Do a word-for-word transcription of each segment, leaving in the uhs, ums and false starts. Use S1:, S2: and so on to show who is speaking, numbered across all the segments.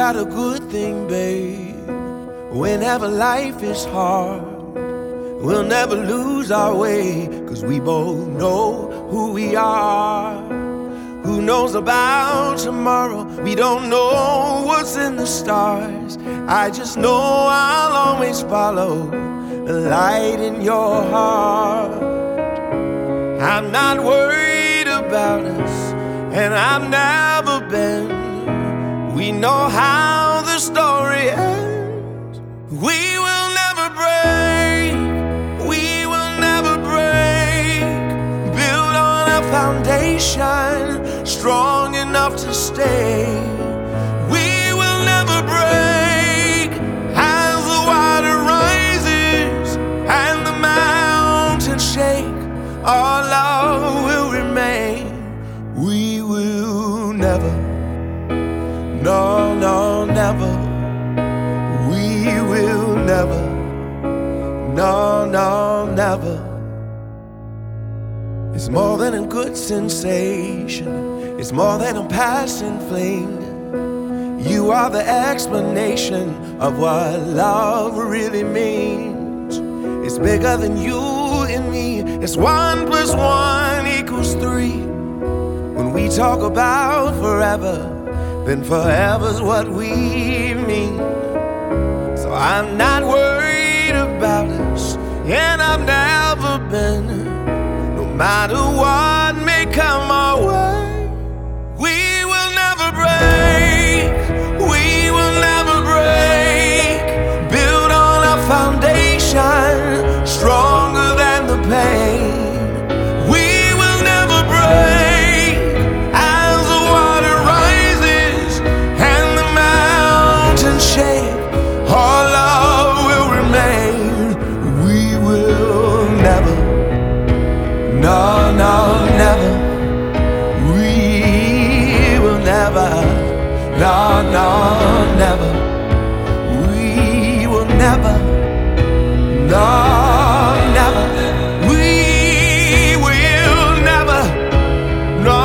S1: got a good thing, babe. Whenever life is hard, we'll never lose our way, 'cause we both know who we are. Who knows about tomorrow? We don't know what's in the stars. I just know I'll always follow the light in your heart. I'm not worried about us, and I've never been. We know how the story ends. We will never break, we will never break. Build on a foundation strong enough to stay. We will never break. As the water rises and the mountains shake, our love will remain. We will never, no, no, never. We will never, no, no, never. It's more than a good sensation, it's more than a passing fling. You are the explanation of what love really means. It's bigger than you and me. It's one plus one equals three. When we talk about forever, then forever's what we mean. So I'm not worried about us, and I've never been. No matter what may come our way, we will never break, we will never break. Build on a foundation stronger than the pain. We will never break. As the water rises and the mountains shake, our love will remain. We will never, no, no, never. We will never, no, no, never. We will never, no, never. We will never, no.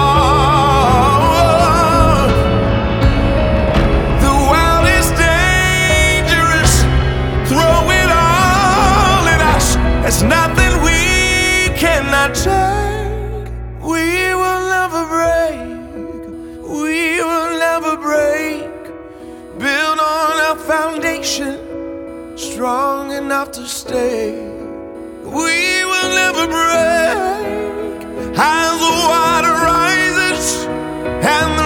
S1: The world is dangerous, throw it all at us. There's nothing we cannot take. We will never break, we will never break. Build on a foundation strong enough to stay. We will never break. As the water rises and